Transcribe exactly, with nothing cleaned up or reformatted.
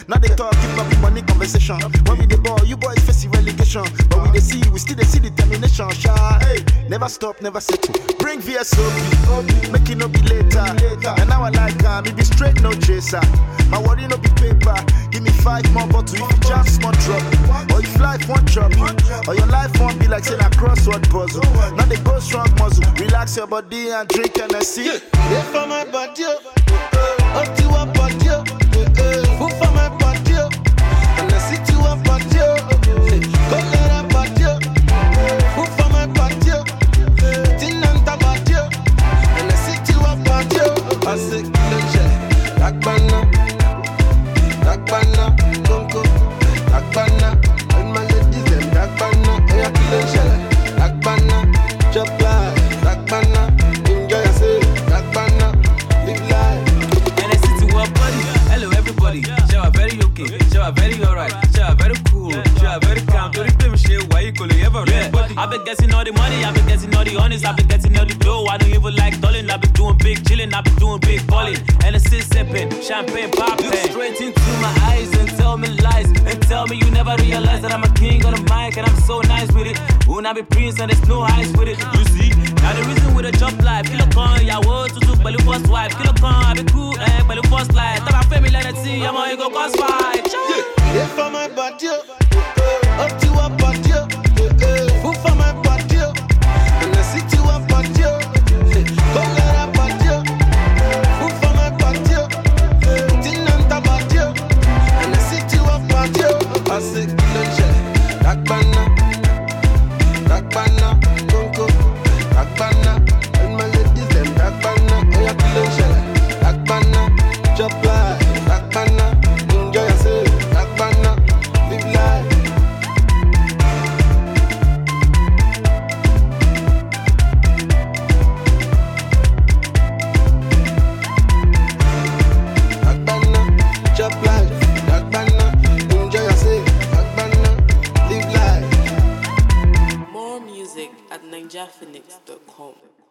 Now they talk, keep up money conversation. When we the ball, you boys facing relegation. But we they see, we still they see determination. Shy, hey, never stop, never settle. Bring V S O P, make it no be later. And now I like uh, me be straight, no chaser. My worry no be paper. Give me five more bottles if you jam small drop. Or if life won't chop you. Or your life won't be like saying a crossword puzzle. Now they go strong muzzle. Relax your body and drink and see. Yeah, for my body, up to your body, food for my body, and I sit to your body, go let her body, food for my body, tin and body, and I sit to your body. I say, lunch, like banana, like banana, gongo, like banana, and my ladies them like banana, hey, I kill lunch, like banana, chop like, like banana. Very alright, yeah, very cool, yeah, very calm. Don't even shit why you call it ever yeah. I've been getting all the money, I've been getting all the honest, I've been getting all the dough. I don't even like dulling, I've been doing big chilling, I've been doing big balling. And a sit sipping, champagne popping. Look straight into my eyes and tell me lies. And tell me you never realize that I'm a king on the mic and I'm so nice with it. When I be prince and there's no ice with it. You see, now the reason with a jump life. Kilo con, yeah, what to do, but the first wife. Kilo con, I be cool, eh, but the first life. Tell my family let it see, I'm gonna go cause fight. Yeah, for my body, up to your body, food for my body, and I sit to your body, go let her body, food for my body, tin and body, and I sit to your body. I say, lunch, like banana, like banana, gongo, like banana, and my ladies them like banana, hey, I kill lunch, like banana, chop like, like banana. at ninja phoenix dot com.